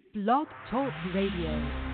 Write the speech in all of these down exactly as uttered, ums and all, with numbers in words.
Blog Talk Radio.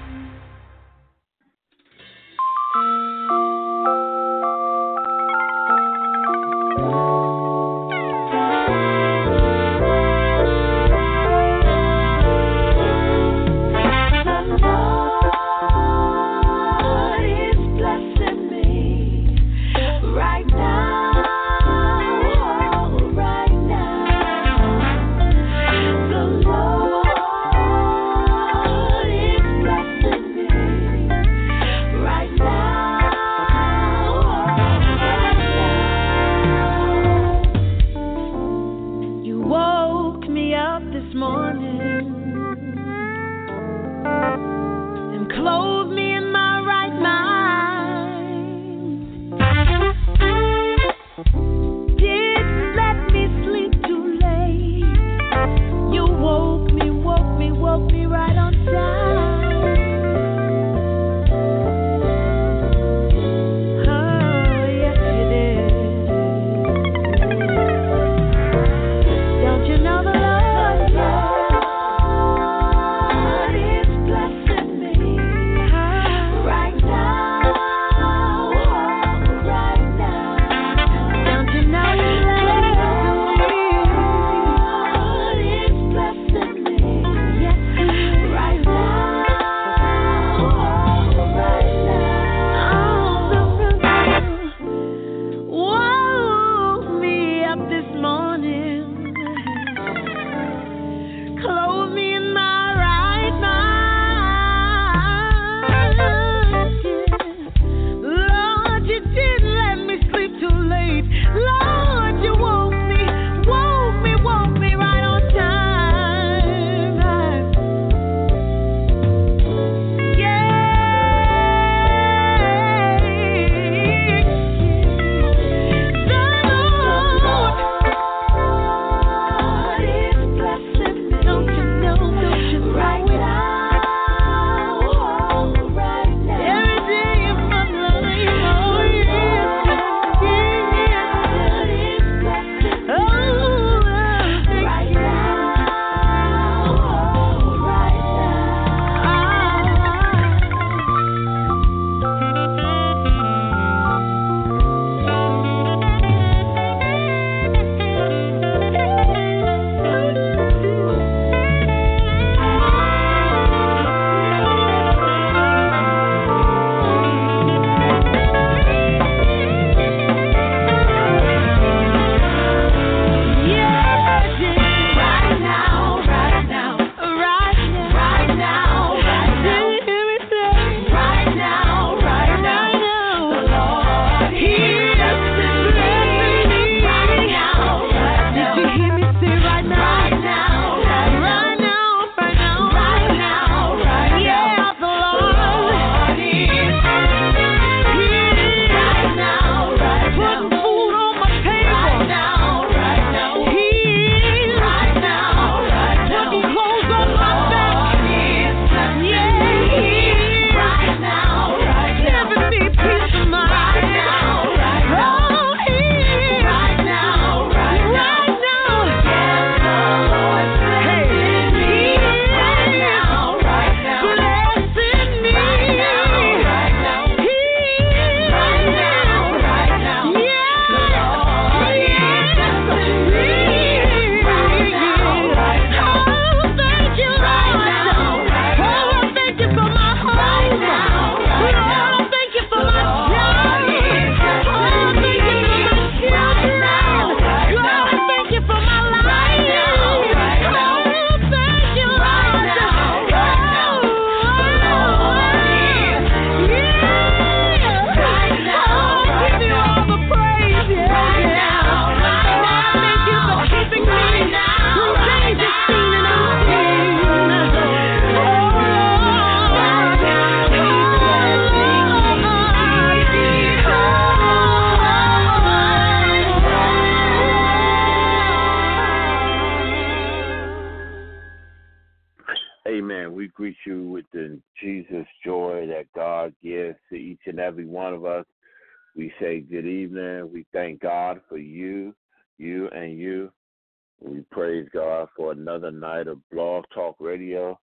We say good evening. We thank God for you, you, and you. We praise God for another night of Blog Talk Radio.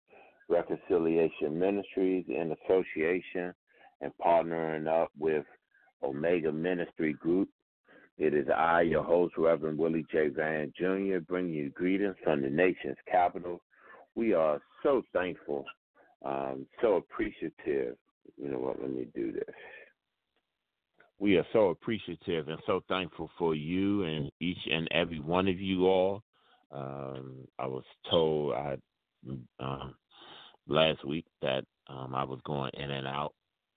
Reconciliation Ministries in association and partnering up with Omega Ministry Group. It is I, your host, Reverend Willie J. Van Junior, bringing you greetings from the nation's capital. We are so thankful, um, so appreciative. You know what? Let me do this. We are so appreciative and so thankful for you and each and every one of you all. Um, I was told I um, last week that um, I was going in and out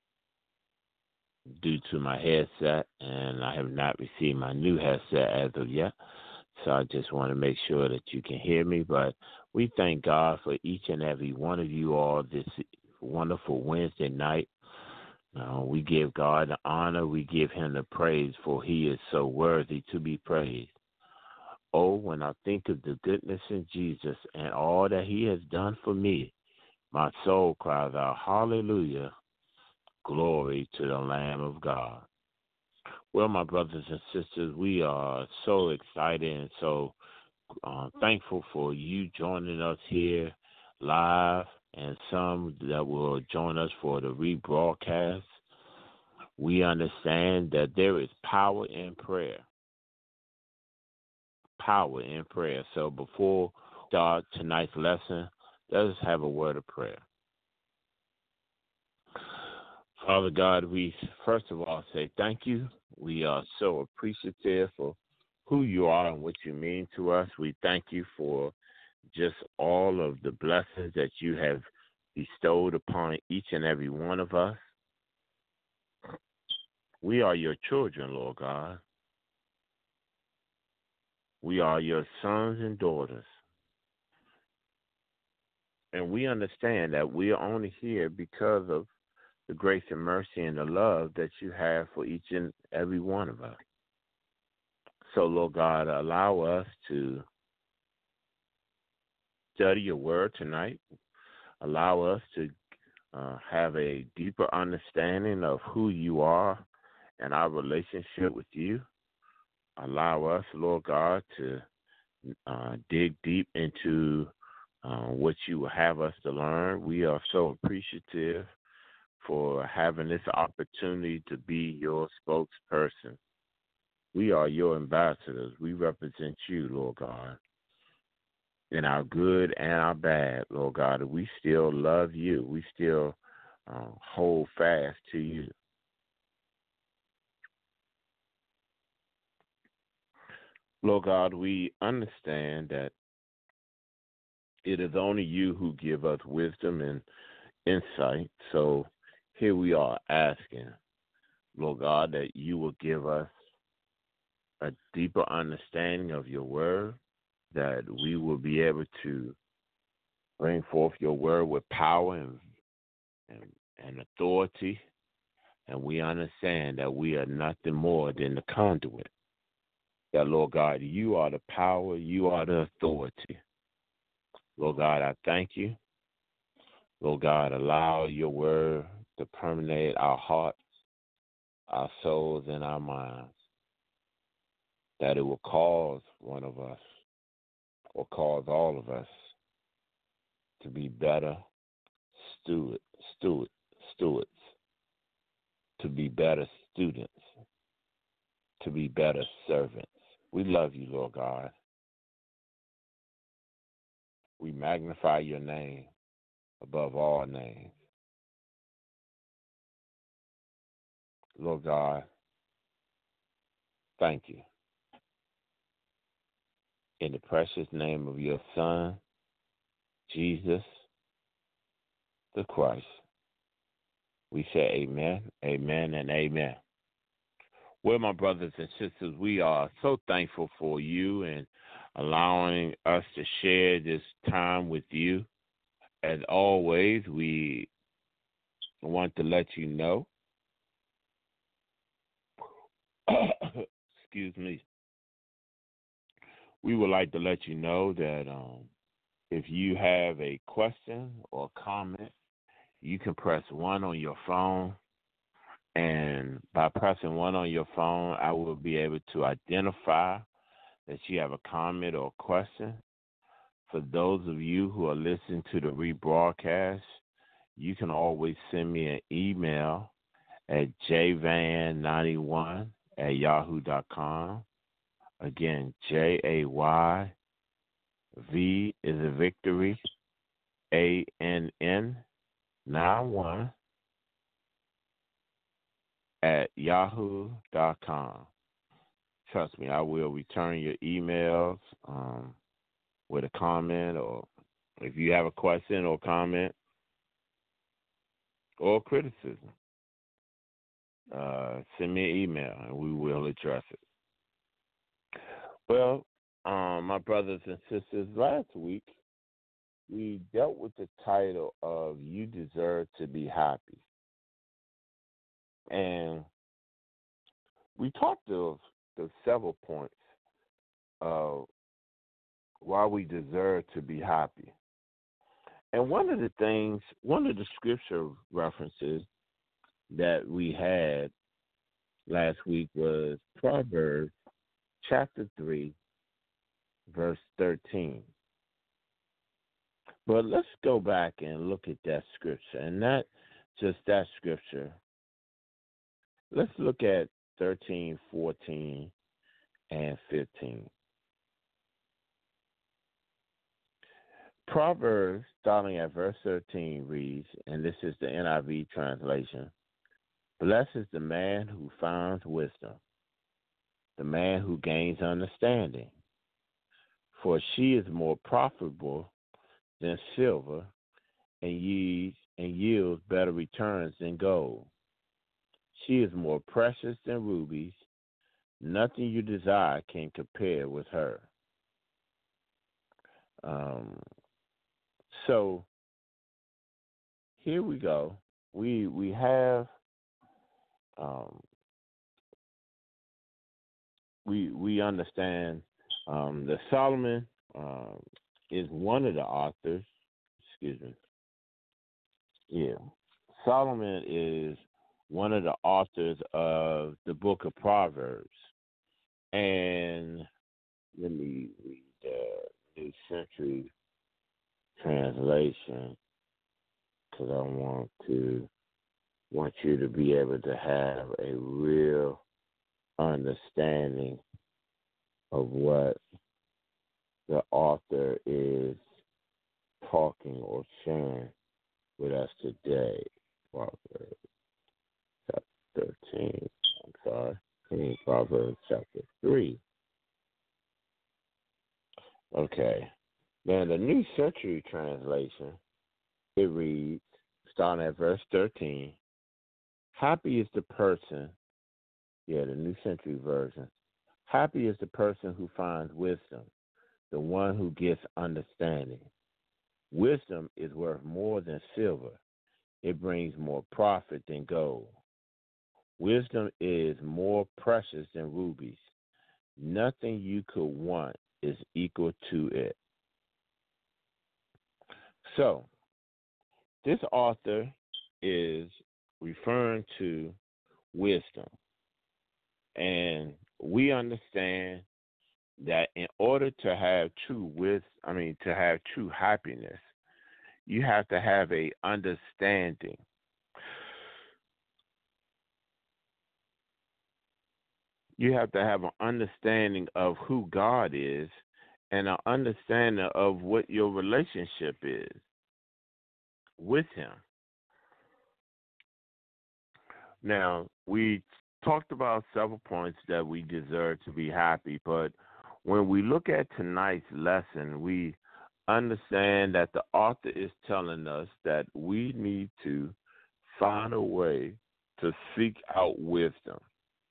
due to my headset, and I have not received my new headset as of yet. So I just want to make sure that you can hear me. But we thank God for each and every one of you all this wonderful Wednesday night. Uh, we give God the honor. We give him the praise, for he is so worthy to be praised. Oh, when I think of the goodness in Jesus and all that he has done for me, my soul cries out, hallelujah, glory to the Lamb of God. Well, my brothers and sisters, we are so excited and so uh, thankful for you joining us here live, and some that will join us for the rebroadcast. We understand that there is power in prayer. Power in prayer. So before we start tonight's lesson, let us have a word of prayer. Father God, we first of all say thank you. We are so appreciative for who you are and what you mean to us. We thank you for just all of the blessings that you have bestowed upon each and every one of us. We are your children, Lord God. We are your sons and daughters. And we understand that we are only here because of the grace and mercy and the love that you have for each and every one of us. So, Lord God, allow us to study your word tonight. Allow us to uh, have a deeper understanding of who you are and our relationship with you. Allow us, Lord God, to uh, dig deep into uh, what you will have us to learn. We are so appreciative for having this opportunity to be your spokesperson. We are your ambassadors. We represent you, Lord God, in our good and our bad, Lord God. We still love you. We still uh, hold fast to you. Lord God, we understand that it is only you who give us wisdom and insight. So here we are asking, Lord God, that you will give us a deeper understanding of your word, that we will be able to bring forth your word with power and, and, and authority. And we understand that we are nothing more than the conduit. That, Lord God, you are the power, you are the authority. Lord God, I thank you. Lord God, allow your word to permeate our hearts, our souls, and our minds, that it will cause one of us or cause all of us to be better steward, steward, stewards, to be better students, to be better servants. We love you, Lord God. We magnify your name above all names. Lord God, thank you. In the precious name of your Son, Jesus the Christ, we say amen, amen, and amen. Well, my brothers and sisters, we are so thankful for you and allowing us to share this time with you. As always, we want to let you know, excuse me, we would like to let you know that um, if you have a question or comment, you can press one on your phone. And by pressing one on your phone, I will be able to identify that you have a comment or question. For those of you who are listening to the rebroadcast, you can always send me an email at j van ninety-one at yahoo dot com. Again, J A Y V is a victory, A N N nine one at yahoo dot com. Trust me, I will return your emails um, with a comment, or if you have a question or comment or criticism, uh, send me an email and we will address it. Well, um, my brothers and sisters, last week we dealt with the title of You Deserve to Be Happy. And we talked of the several points of why we deserve to be happy. And one of the things, one of the scripture references that we had last week was Proverbs chapter three, verse thirteen. But let's go back and look at that scripture, and not just that scripture. Let's look at thirteen, fourteen, and fifteen. Proverbs, starting at verse thirteen, reads, and this is the N I V translation, "Blessed is the man who finds wisdom, the man who gains understanding, for she is more profitable than silver, and yields, and yields better returns than gold. She is more precious than rubies. Nothing you desire can compare with her." Um, so here we go. We we have um, we we understand um, that Solomon um, is one of the authors. Excuse me. Yeah, Solomon is one of the authors of the book of Proverbs. And let me read the New Century Translation, because I want to want you to be able to have a real understanding of what the author is talking or sharing with us today. Proverbs chapter thirteen. I'm sorry. In Proverbs chapter three. Okay. Now, the New Century Translation, it reads, starting at verse thirteen, "Happy is the person," yeah, the New Century Version, "happy is the person who finds wisdom, the one who gets understanding. Wisdom is worth more than silver. It brings more profit than gold. Wisdom is more precious than rubies. Nothing you could want is equal to it." So, this author is referring to wisdom. And we understand that in order to have true wisdom, I mean, to have true happiness, you have to have a understanding. You have to have an understanding of who God is and an understanding of what your relationship is with Him. Now, we talked about several points that we deserve to be happy, but when we look at tonight's lesson, we understand that the author is telling us that we need to find a way to seek out wisdom,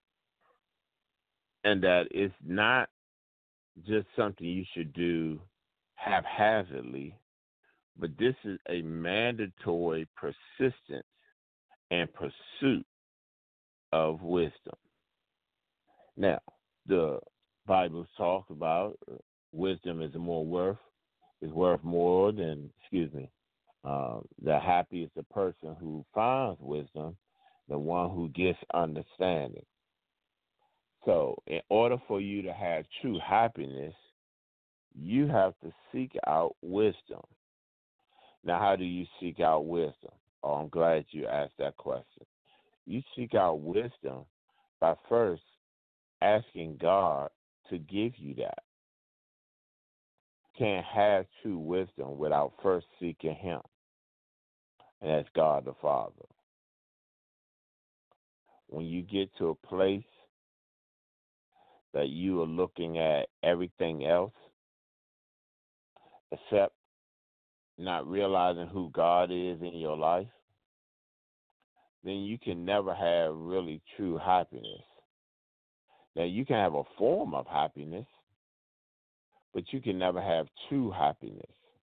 and that it's not just something you should do haphazardly, but this is a mandatory persistence and pursuit of wisdom. Now, the Bible talks about wisdom is more worth, is worth more than, excuse me, um, the happy is the person who finds wisdom, the one who gets understanding. So, in order for you to have true happiness, you have to seek out wisdom. Now, how do you seek out wisdom? Oh, I'm glad you asked that question. You seek out wisdom by first asking God to give you that. Can't have true wisdom without first seeking Him, and that's God the Father. When you get to a place that you are looking at everything else except not realizing who God is in your life, then you can never have really true happiness. Now, you can have a form of happiness, but you can never have true happiness.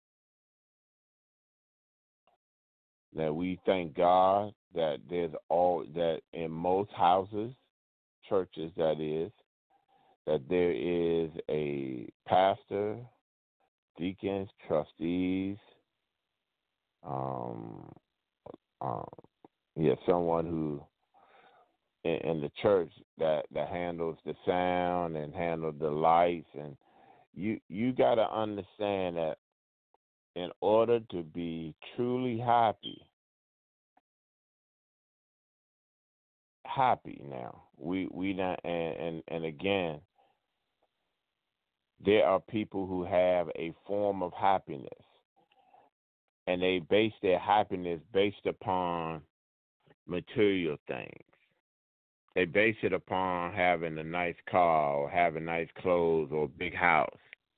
Now, we thank God that there's all that in most houses, churches that is, that there is a pastor, deacons, trustees, um, um, yeah, someone who in, in the church that, that handles the sound and handles the lights, and you you got to understand that in order to be truly happy, happy now, we we not and and, and again, there are people who have a form of happiness, and they base their happiness based upon material things. They base it upon having a nice car or having nice clothes or a big house.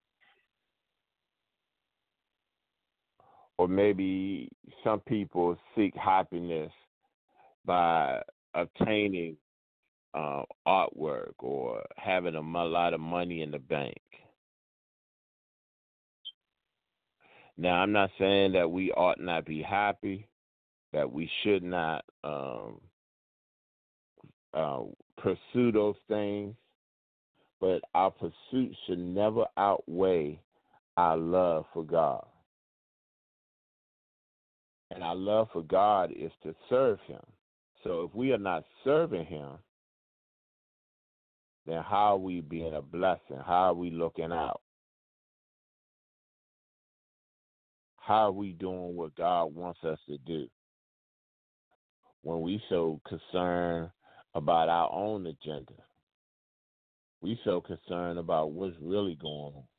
Or maybe some people seek happiness by obtaining uh, artwork or having a lot of money in the bank. Now, I'm not saying that we ought not be happy, that we should not um, uh, pursue those things, but our pursuit should never outweigh our love for God. And our love for God is to serve Him. So if we are not serving Him, then how are we being a blessing? How are we looking out? How are we doing what God wants us to do when we so concerned about our own agenda? We so concerned about what's really going on.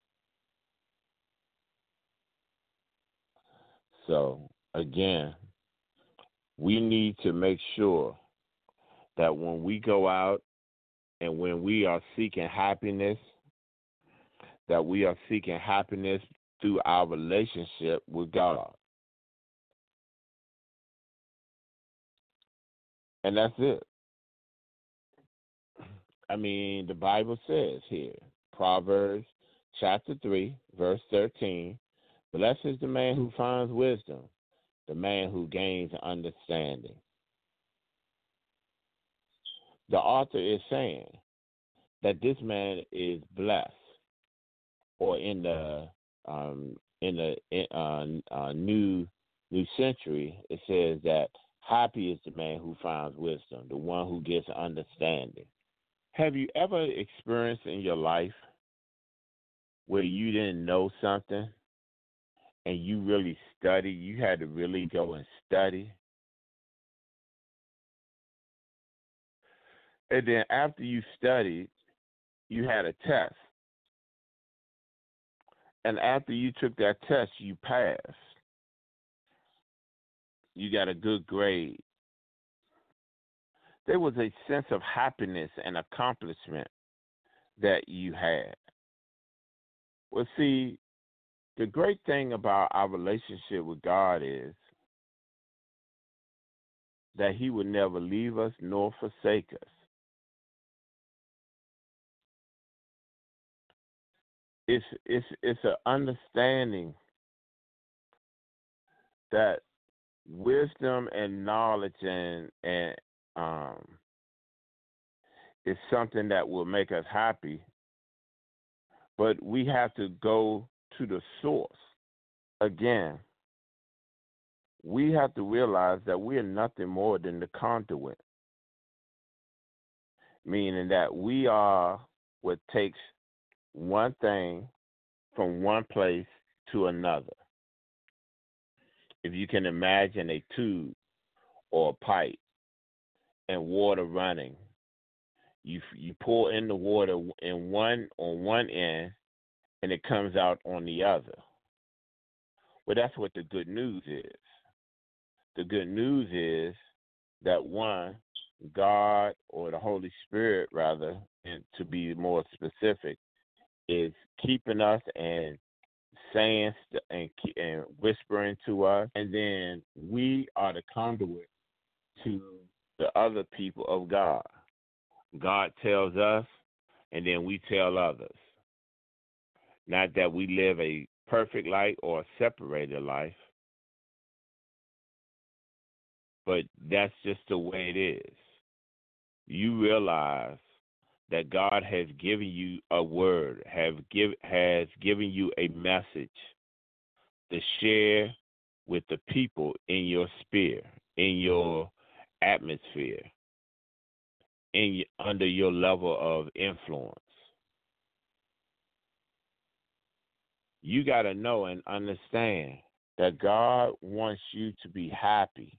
So, again, we need to make sure that when we go out and when we are seeking happiness, that we are seeking happiness through our relationship with God. And that's it. I mean, the Bible says here, Proverbs chapter three, verse thirteen, blessed is the man who finds wisdom, the man who gains understanding. The author is saying that this man is blessed, or in the um, in the in, uh, uh, new new century, it says that happy is the man who finds wisdom, the one who gets understanding. Have you ever experienced in your life where you didn't know something and you really studied? You had to really go and study. And then after you studied, you had a test. And after you took that test, you passed. You got a good grade. There was a sense of happiness and accomplishment that you had. Well, see, the great thing about our relationship with God is that He would never leave us nor forsake us. It's it's it's an understanding that wisdom and knowledge and and um is something that will make us happy, but we have to go to the source. Again, we have to realize that we are nothing more than the conduit, meaning that we are what takes one thing from one place to another. If you can imagine a tube or a pipe and water running, you you pour in the water in one on one end and it comes out on the other. Well, that's what the good news is. The good news is that one, God, or the Holy Spirit rather, and to be more specific, is keeping us and saying and, and whispering to us, and then we are the conduit to the other people of God. God tells us, and then we tell others. Not that we live a perfect life or a separated life, but that's just the way it is. You realize that God has given you a word, have give, has given you a message to share with the people in your sphere, in your atmosphere, in under your level of influence. You got to know and understand that God wants you to be happy.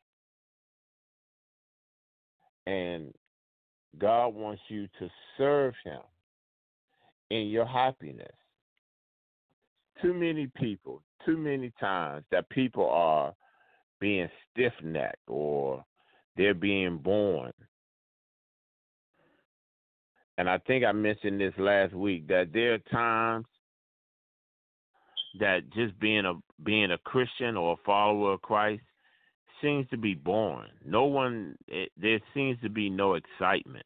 And God wants you to serve him in your happiness. Too many people, too many times that people are being stiff-necked or they're being born. And I think I mentioned this last week, that there are times that just being a being a Christian or a follower of Christ seems to be boring. No one, it, there seems to be no excitement.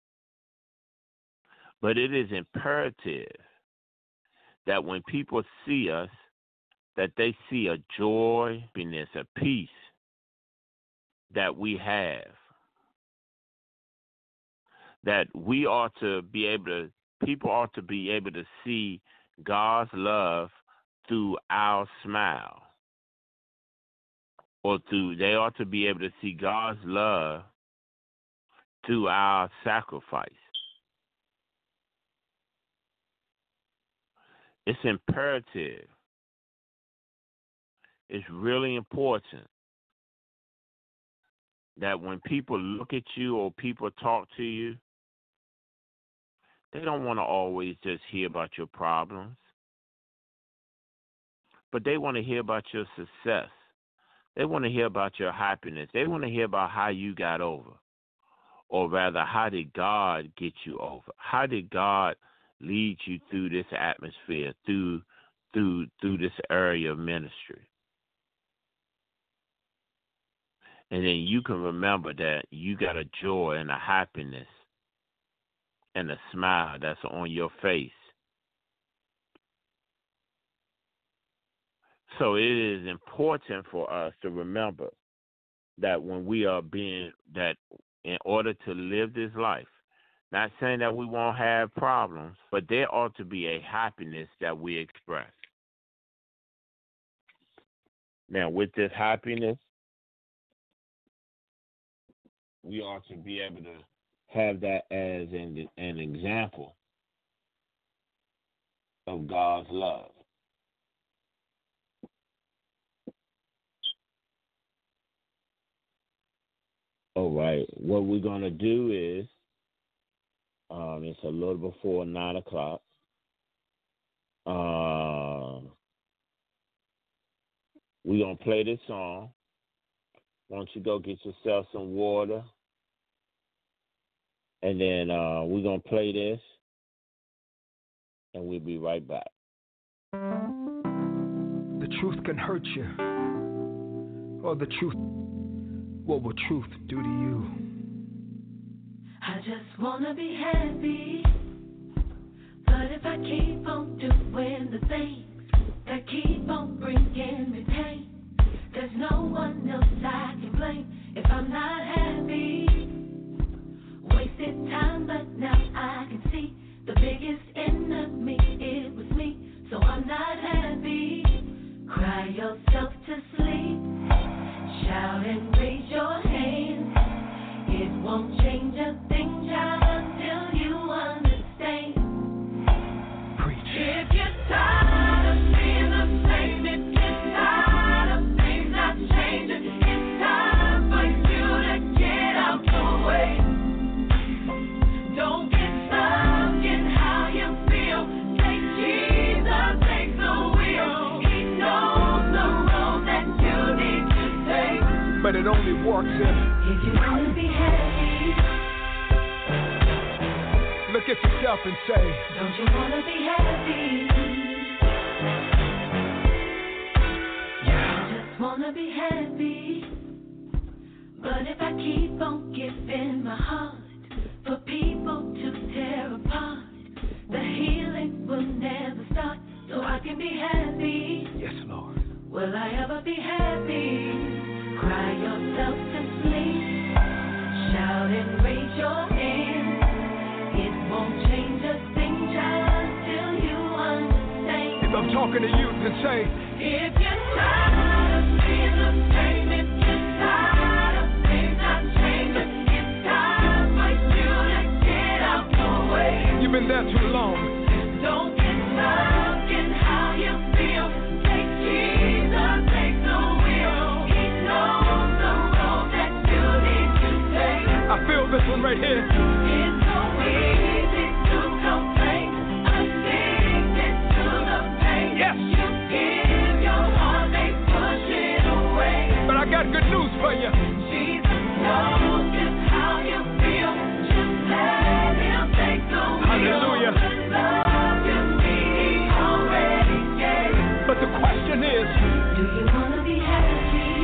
But it is imperative that when people see us, that they see a joy, happiness, a peace that we have. That we ought to be able to, people ought to be able to see God's love through our smile. Or through, they ought to be able to see God's love through our sacrifice. It's imperative. It's really important that when people look at you or people talk to you, they don't want to always just hear about your problems, but they want to hear about your success. They want to hear about your happiness. They want to hear about how you got over, or rather, how did God get you over? How did God lead you through this atmosphere, through through through this area of ministry? And then you can remember that you got a joy and a happiness and a smile that's on your face. So it is important for us to remember that when we are being, that in order to live this life, not saying that we won't have problems, but there ought to be a happiness that we express. Now, with this happiness, we ought to be able to have that as an, an example of God's love. All right, what we're going to do is, um, it's a little before nine o'clock. Uh, we're going to play this song. Why don't you go get yourself some water, and then uh, we're going to play this, and we'll be right back. The truth can hurt you, or the truth, what will truth do to you? I just want to be happy, but if I keep on doing the things that keep on bringing me pain, there's no one else I can blame if I'm not happy. Wasted time, but now I can see the biggest enemy, it was me, so I'm not happy. Cry yourself to sleep, shout and raise your hands. It won't change a thing, child, until you understand. Preach. If you're tired but it only works if If you wanna be happy, look at yourself and say, don't you wanna be happy? yeah. I just wanna be happy. But if I keep on giving my heart for people to tear apart, the healing will never start. So I can be happy. Yes, Lord. Will I ever be happy? Cry yourself to sleep. Shout and raise your hand. It won't change a thing just till you understand. If I'm talking to you, then say, If you're tired of being the same, if you're tired of things not changing, it's time for you to get out the way. you've been there too long. Don't get stuck in how you feel. Take Jesus, take the wheel. He knows the road that you need to take. I feel this one right here. It's so easy to complain, addicted to the pain. Yes. You give your heart, they push it away. But I got good news for you. Jesus knows just how you feel. Just let him take the wheel. Hallelujah. The love you need, he already gave. But the question is, Do you wanna be happy?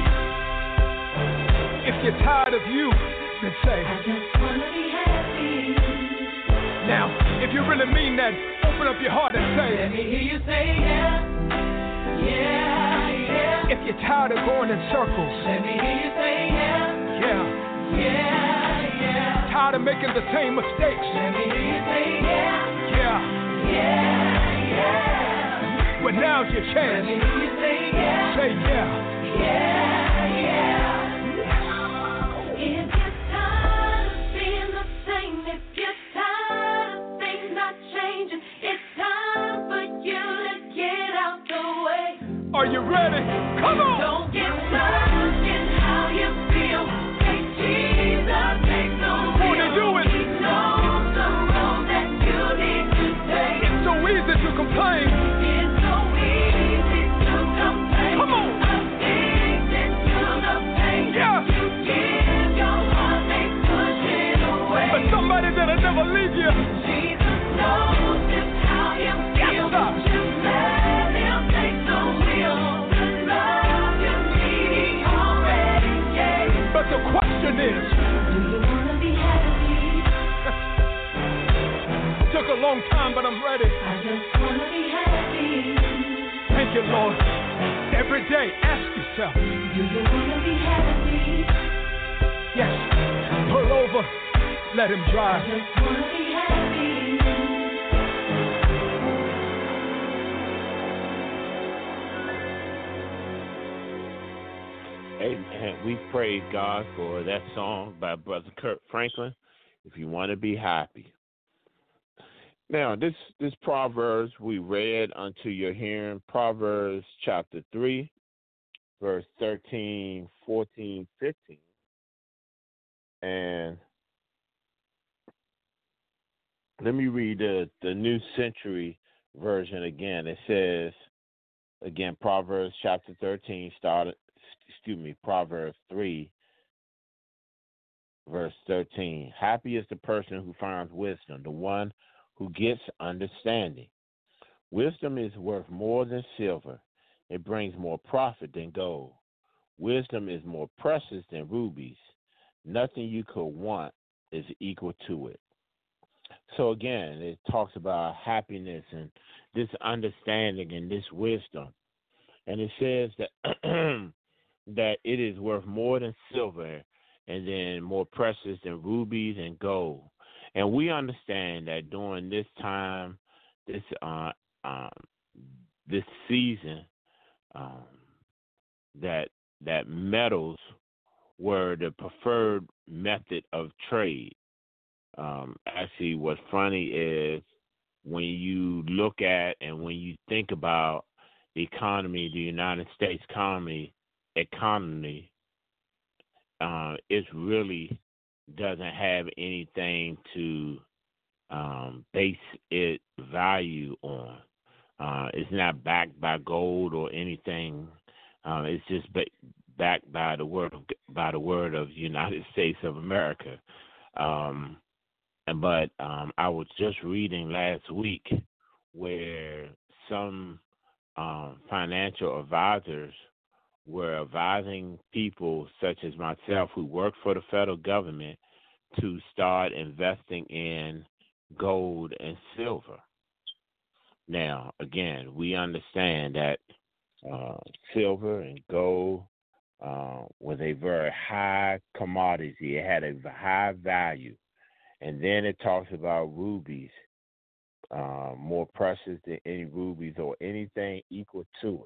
if you're tired of you, then say, I just wanna be happy. now, if you really mean that, open up your heart and Let say, me hear you say yeah, yeah, yeah. if you're tired of going in circles, Let me hear you say yeah, yeah, yeah, yeah. tired of making the same mistakes, Let me hear you say yeah, yeah, yeah, yeah. but now's your Let chance. me hear you say yeah, Say yeah. yeah, yeah. If you're tired of being the same, if you're tired of things not changing, it's time for you to get out the way. Are you ready? Come on. Don't get stuck in how you feel. Take Jesus, take the wheel. Won't he do it? He knows the road that you need to take. It's so easy to complain. It's so easy to complain. Come on. Addicted to the pain. Yeah. You give your heart, they push it away. But somebody that'll never leave you. Jesus knows just how you feel. sir. Just let him take the wheel. The love you need, he already gave. But the question is, Do you wanna be happy? took a long time, but I'm ready. I just wanna be happy. Thank you, Lord. Every day, ask yourself, Do you wanna be happy? yes, pull over, let him I drive. just wanna be happy. Amen. We praise God for that song by Brother Kurt Franklin, If You Want to Be Happy. Now, this, this Proverbs we read unto your hearing, Proverbs chapter three, verse thirteen, fourteen, fifteen. And let me read the, the New Century Version again. It says, again, Proverbs chapter thirteen, started, excuse me, Proverbs three, verse thirteen. Happy is the person who finds wisdom, the one who gets understanding. Wisdom is worth more than silver. It brings more profit than gold. Wisdom is more precious than rubies. Nothing you could want is equal to it. So again, it talks about happiness and this understanding and this wisdom. And it says that that it is worth more than silver and then more precious than rubies and gold. And we understand that during this time, this uh, um, this season, um, that that metals were the preferred method of trade. Um, actually, what's funny is when you look at and when you think about the economy, the United States economy, economy, uh, it really doesn't have anything to um, base its value on. Uh, it's not backed by gold or anything. Uh, it's just ba- backed by the word of by the word of the United States of America. Um, and but um, I was just reading last week where some um, financial advisors were advising people such as myself who work for the federal government to start investing in gold and silver. Now, again, we understand that uh, silver and gold uh, was a very high commodity. It had a high value. And then it talks about rubies, uh, more precious than any rubies or anything equal to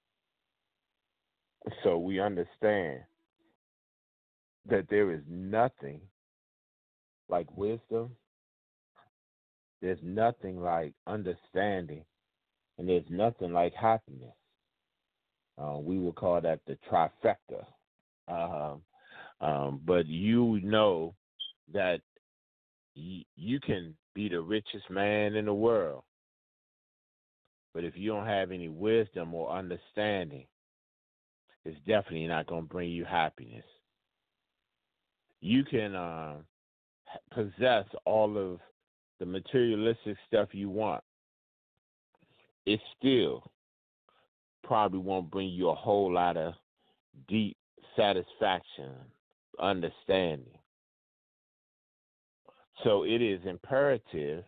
it. So we understand that there is nothing like wisdom, there's nothing like understanding, and there's nothing like happiness. Uh, we will call that the trifecta. Um, um, but you know that y- you can be the richest man in the world, but if you don't have any wisdom or understanding, it's definitely not going to bring you happiness. You can uh, possess all of the materialistic stuff you want. It still probably won't bring you a whole lot of deep satisfaction, understanding. So it is imperative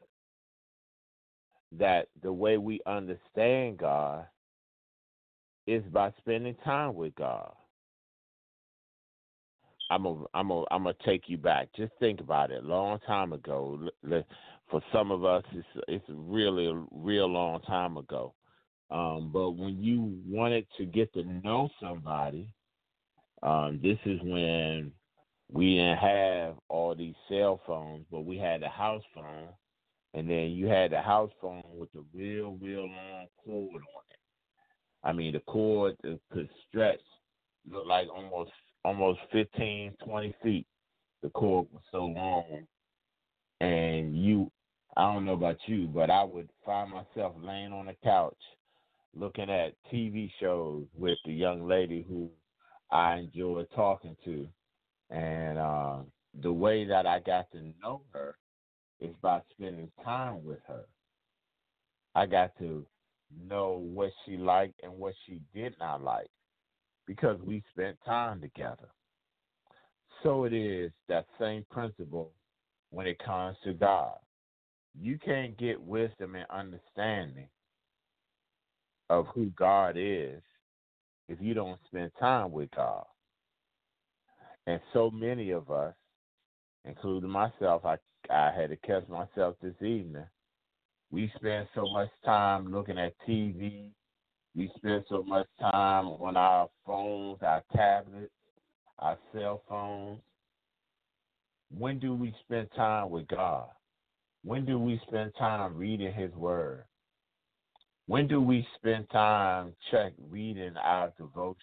that the way we understand God is by spending time with God. I'm a, I'm a, I'm gonna take you back. Just think about it. A long time ago, for some of us, it's it's really a real long time ago. Um, but when you wanted to get to know somebody, um, this is when we didn't have all these cell phones, but we had the house phone, and then you had the house phone with the real, real long cord on it. I mean, the cord could stretch, look like almost almost fifteen, twenty feet. The cord was so long, and you, I don't know about you, but I would find myself laying on the couch looking at T V shows with the young lady who I enjoyed talking to. And uh, the way that I got to know her is by spending time with her. I got to know what she liked and what she did not like because we spent time together. So it is that same principle when it comes to God. You can't get wisdom and understanding of who God is if you don't spend time with God. And so many of us, including myself, I, I had to catch myself this evening. We spend so much time looking at T V. We spend so much time on our phones, our tablets, our cell phones. When do we spend time with God? When do we spend time reading His Word? When do we spend time check reading our devotions?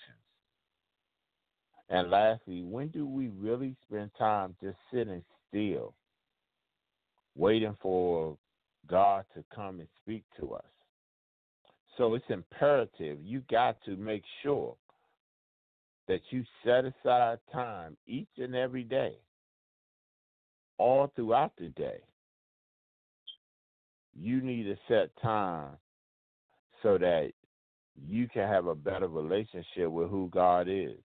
And lastly, when do we really spend time just sitting still, waiting for God to come and speak to us? So it's imperative. You got to make sure that you set aside time each and every day, all throughout the day. You need to set time so that you can have a better relationship with who God is.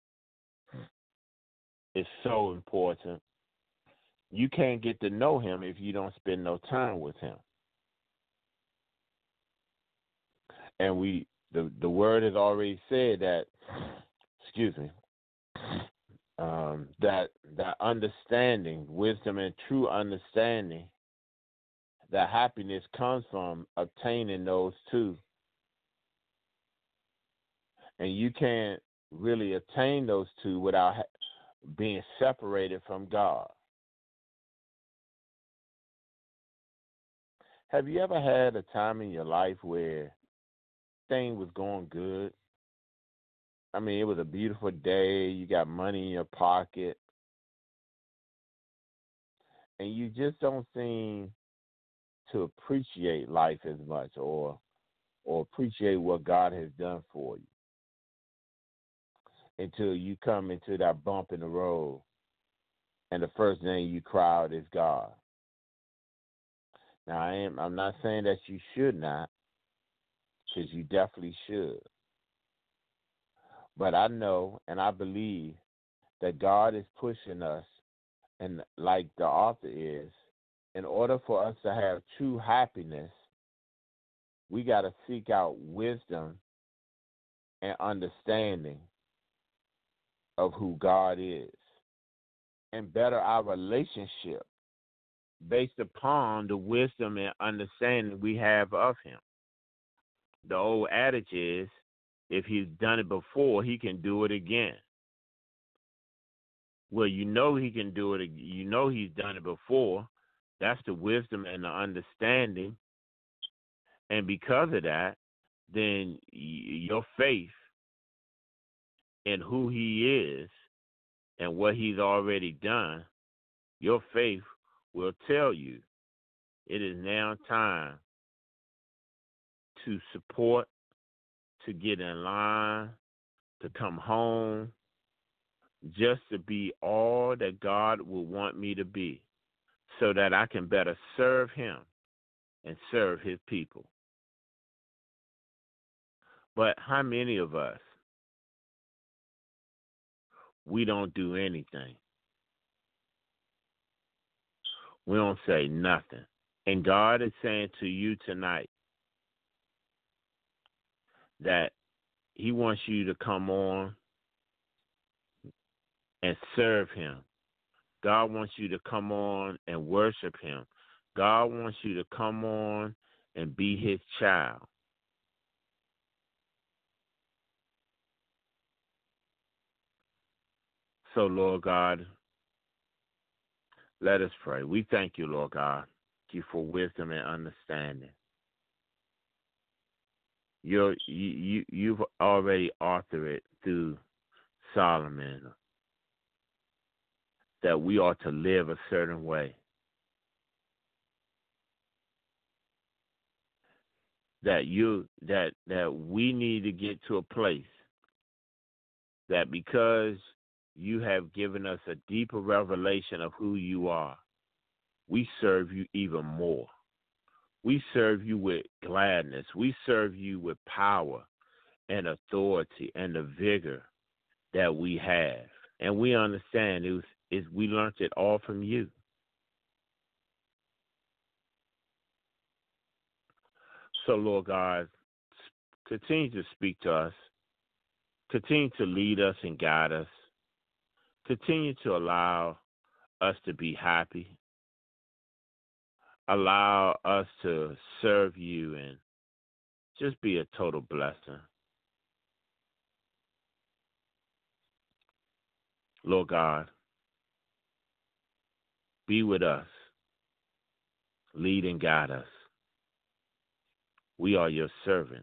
It's so important. You can't get to know Him if you don't spend no time with Him. And we, the, the word has already said that, excuse me, um, that that understanding, wisdom and true understanding, that happiness comes from obtaining those two. And you can't really attain those two without ha- being separated from God. Have you ever had a time in your life where things was going good? I mean, it was a beautiful day, you got money in your pocket, and you just don't seem to appreciate life as much or or appreciate what God has done for you. until you come into that bump in the road, and the first name you cry out is God. Now, I am, I'm not saying that you should not, because you definitely should. But I know and I believe that God is pushing us, and like the author is, in order for us to have true happiness, we got to seek out wisdom and understanding of who God is and better our relationship based upon the wisdom and understanding we have of him. The old adage is, if he's done it before, he can do it again. Well, you know he can do it. You know he's done it before. That's the wisdom and the understanding. And because of that, then your faith in who he is and what he's already done, your faith will tell you it is now time to support, to get in line, to come home, just to be all that God will want me to be, so that I can better serve him and serve his people. But how many of us, we don't do anything? We don't say nothing. And God is saying to you tonight that he wants you to come on and serve him. God wants you to come on and worship him. God wants you to come on and be his child. So, Lord God, let us pray. We thank you, Lord God. Thank you for wisdom and understanding. You're, you, you, you've already authored it through Solomon that we ought to live a certain way. That you that that we need to get to a place that because you have given us a deeper revelation of who you are, we serve you even more. We serve you with gladness. We serve you with power and authority and the vigor that we have. And we understand it was, is we learned it all from you. So, Lord God, continue to speak to us. Continue to lead us and guide us. Continue to allow us to be happy. Allow us to serve you and just be a total blessing. Lord God, be with us. Lead and guide us. We are your servants.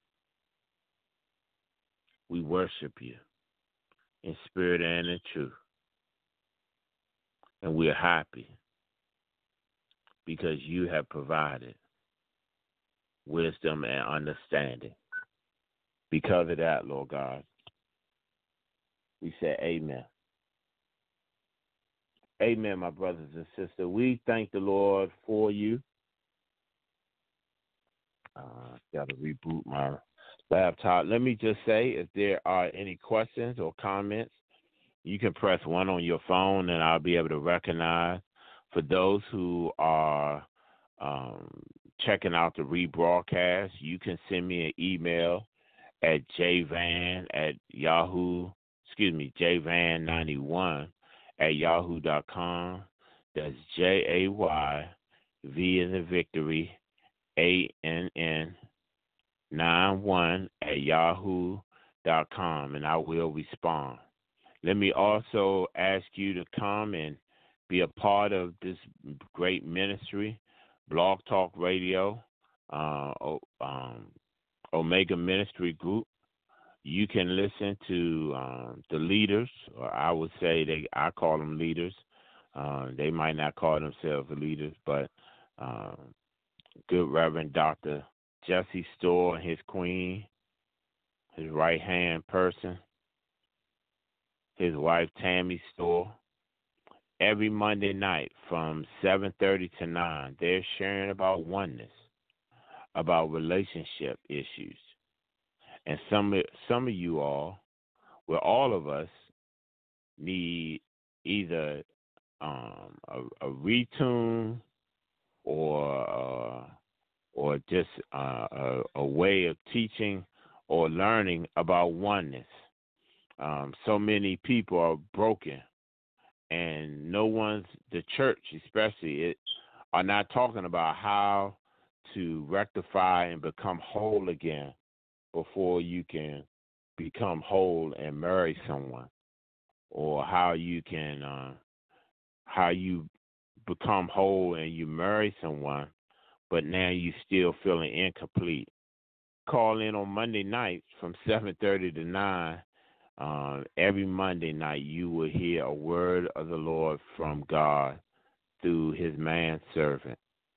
We worship you in spirit and in truth. And we are happy because you have provided wisdom and understanding. Because of that, Lord God, we say amen. Amen, my brothers and sisters. We thank the Lord for you. Uh, got to reboot my laptop. Let me just say, if there are any questions or comments, you can press one on your phone and I'll be able to recognize. For those who are um, checking out the rebroadcast, you can send me an email at jvan at yahoo, excuse me, jvan ninety-one at yahoo dot com. That's J A Y V in the victory, A N N nine one at yahoo dot com, and I will respond. Let me also ask you to come and be a part of this great ministry, Blog Talk Radio, uh, um, Omega Ministry Group. You can listen to um, the leaders, or I would say they, I call them leaders. Uh, they might not call themselves leaders, but um, good Reverend Doctor Jesse Storr and his queen, his right-hand person, his wife Tammy Store. Every Monday night from seven thirty to nine, they're sharing about oneness, about relationship issues. And some some of you all, well, all of us need either um, a, a retune or uh, or just uh, a, a way of teaching or learning about oneness. Um, so many people are broken, and no one's, the church especially, it, are not talking about how to rectify and become whole again before you can become whole and marry someone, or how you can, uh, how you become whole and you marry someone, but now you still feeling incomplete. Call in on Monday nights from seven thirty to nine. Uh, every Monday night you will hear a word of the Lord from God through his man servant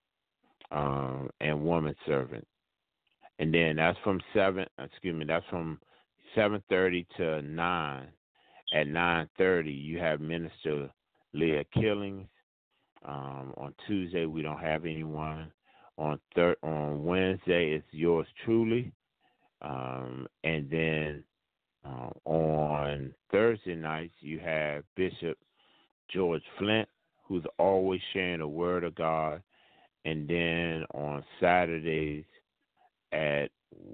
um, and woman servant. And then that's from seven, excuse me, that's from seven thirty to nine. At nine thirty, you have Minister Leah Killings. Um, on Tuesday, we don't have anyone. On thir- on Wednesday, it's yours truly. Um, and then uh, on Thursday nights, you have Bishop George Flint, who's always sharing the word of God. And then on Saturdays at,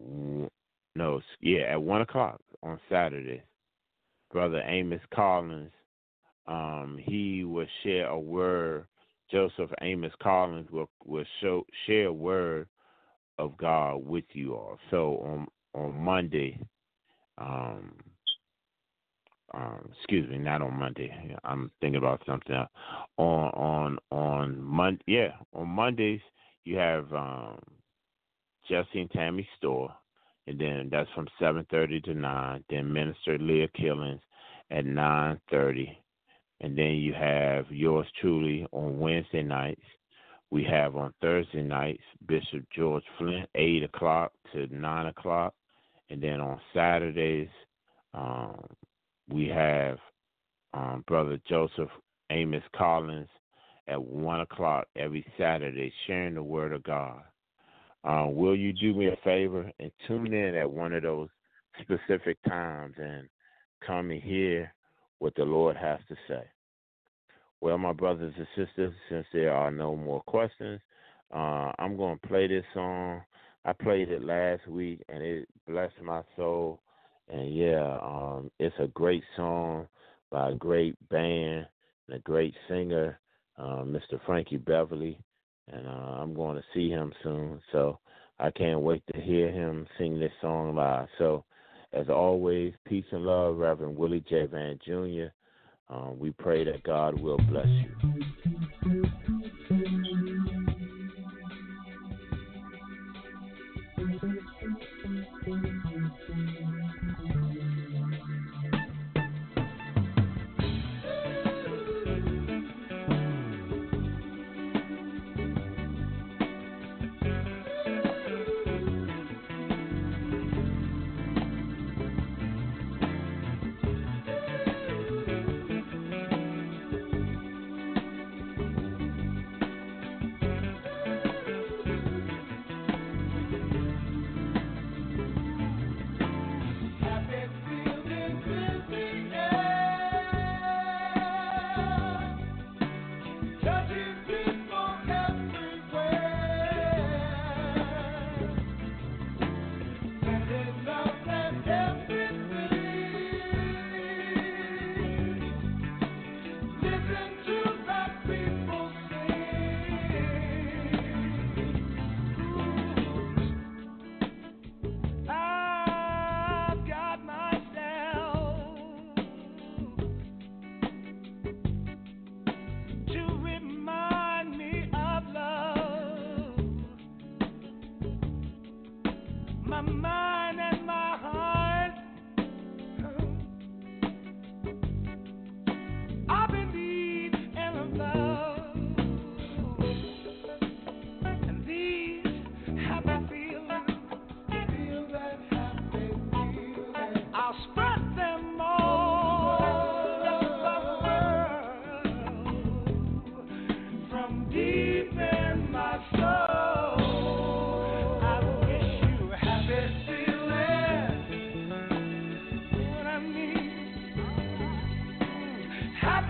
no, yeah, at one o'clock on Saturdays, Brother Amos Collins, um, he will share a word. Joseph Amos Collins will will show, share a word of God with you all. So on on Monday, um, um, excuse me, not on Monday. I'm thinking about something else. On on on Monday, yeah, on Mondays you have um, Jesse and Tammy Store, and then that's from seven thirty to nine. Then Minister Leah Killings at nine thirty. And then you have yours truly on Wednesday nights. We have on Thursday nights Bishop George Flint, eight o'clock to nine o'clock. And then on Saturdays, um, we have um, Brother Joseph Amos Collins at one o'clock every Saturday sharing the Word of God. Uh, will you do me a favor and tune in at one of those specific times and come and hear what the Lord has to say? Well, my brothers and sisters, since there are no more questions, uh, I'm going to play this song. I played it last week, and it blessed my soul. And, yeah, um, it's a great song by a great band and a great singer, uh, Mister Frankie Beverly. And uh, I'm going to see him soon, so I can't wait to hear him sing this song live. So, as always, peace and love, Reverend Willie J. Van Junior Um, we pray that God will bless you.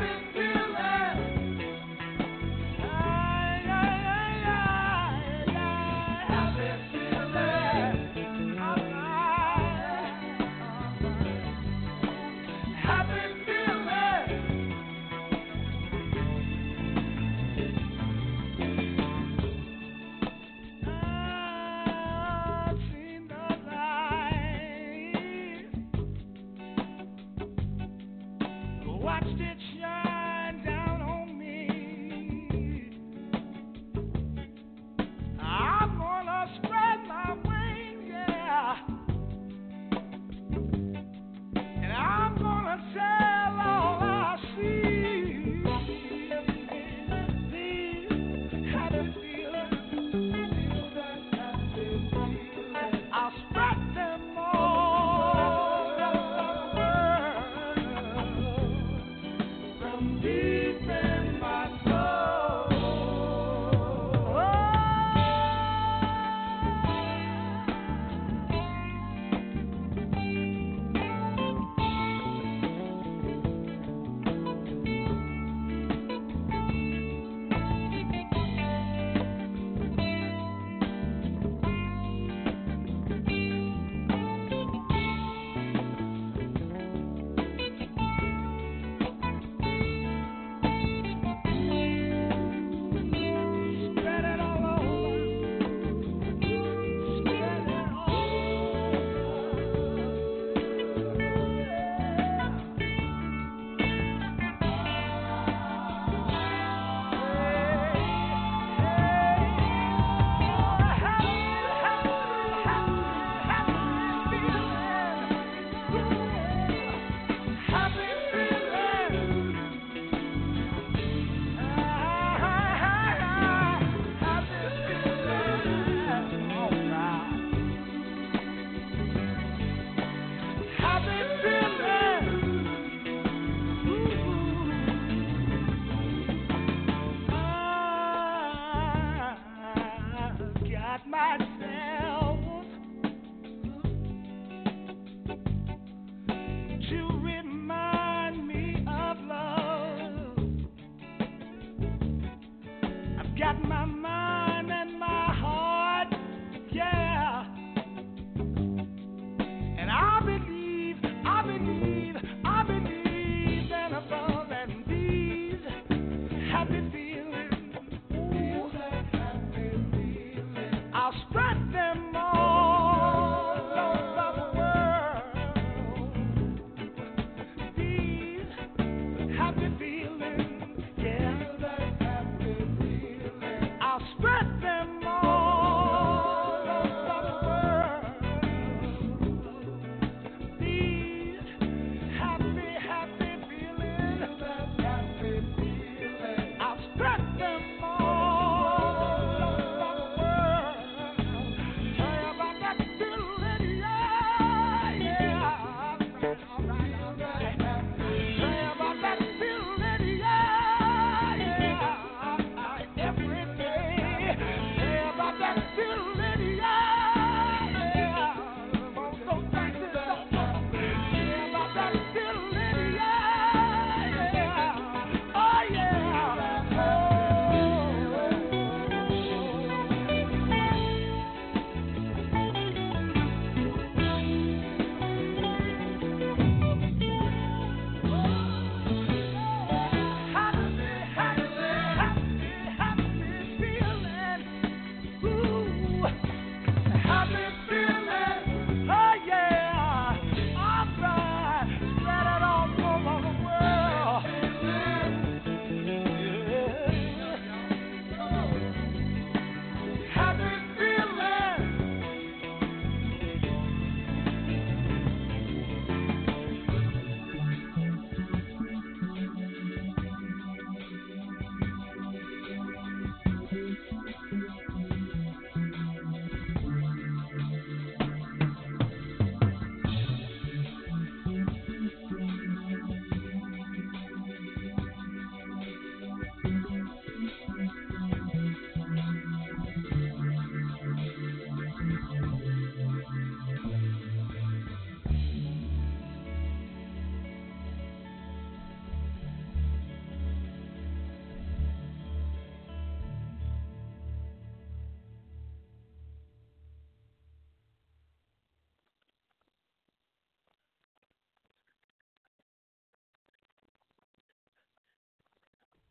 Happy